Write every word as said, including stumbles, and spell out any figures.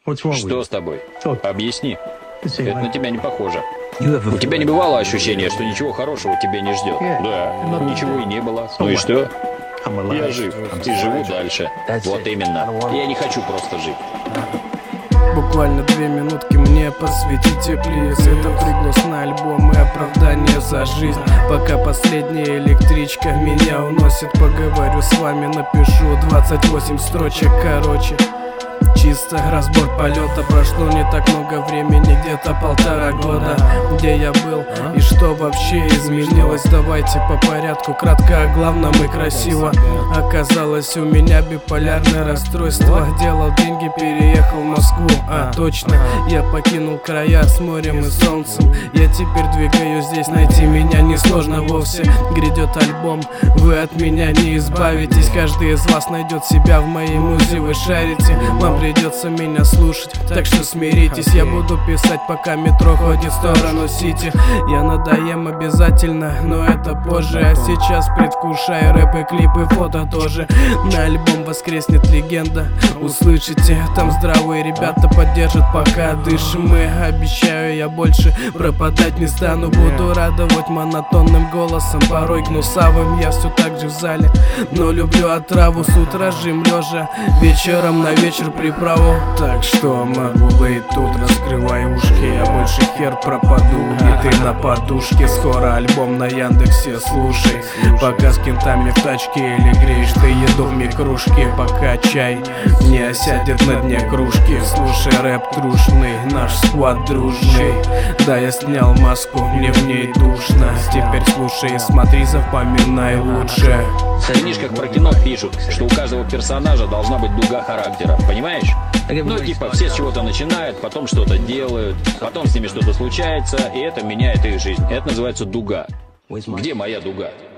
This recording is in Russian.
Что с тобой? Объясни. Это на тебя не похоже. У тебя не бывало ощущения, что ничего хорошего тебя не ждет? Да, ничего и не было. Ну и что? Я жив и живу дальше. Вот именно. Я не хочу просто жить. Буквально две минутки мне посвятите, плиз. Это приглас на альбом и оправдание за жизнь. Пока последняя электричка меня уносит, поговорю с вами, напишу двадцать восемь строчек короче. Чисто разбор полета, прошло не так много времени, где-то полтора года. Где я был и что вообще изменилось? Давайте по порядку, кратко о главном и красиво. Оказалось, у меня биполярное расстройство. Делал деньги, переехал в Москву. А, точно, я покинул края с морем и солнцем. Я теперь двигаюсь здесь, найти меня несложно вовсе. Грядет альбом, вы от меня не избавитесь. Каждый из вас найдет себя в моей музе, вы шарите. Вам придется меня слушать, так что смиритесь. Я буду писать, пока метро ходит в сторону Сити. Я надоем обязательно, но это позже. А сейчас предвкушаю рэп и клипы, фото тоже. На альбом воскреснет легенда, услышите. Там здравые ребята поддержат, пока дышим мы. Обещаю, я больше пропадать не стану. Буду радовать монотонным голосом, порой гнусавым. Я все так же в зале, но люблю отраву. С утра жим лежа, вечером на вечер приправу. Так что могу быть тут, раскрывай ушки. Я больше хер пропаду, и ты на подушке. Скоро альбом на Яндексе, слушай. Пока с кентами в тачке или греешь ты еду в микрушке. Пока чай не осядет на дне кружки. Слушай рэп трушный, наш сквад дружный. Да, я снял маску, мне в ней душно. Теперь слушай и смотри, запоминай лучше. В книжках про кино пишут, что у каждого персонажа должна быть дуга характера, понимаешь? Ну типа все с чего-то начинают, потом что-то делают, потом с ними что-то случается, и это меняет их жизнь. Это называется дуга. Где моя дуга?